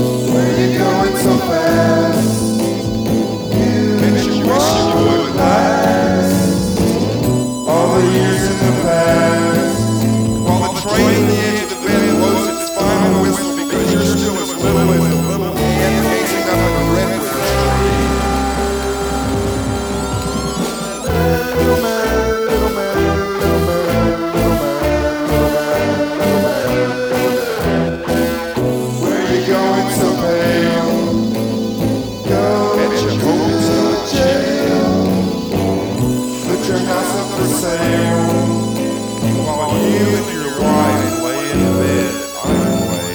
Where you going so fast? That you wish you would last all the years in the past. While the train at the edge of the bend blows its final whistle because you're still as little as a little hand gazing up at a redwood tree. Little man, little man, little man, little man, little man, little man. Where you going so pale? Go at your hopes not jail. Put your house up for sale while you and your wife lay in bed idle way.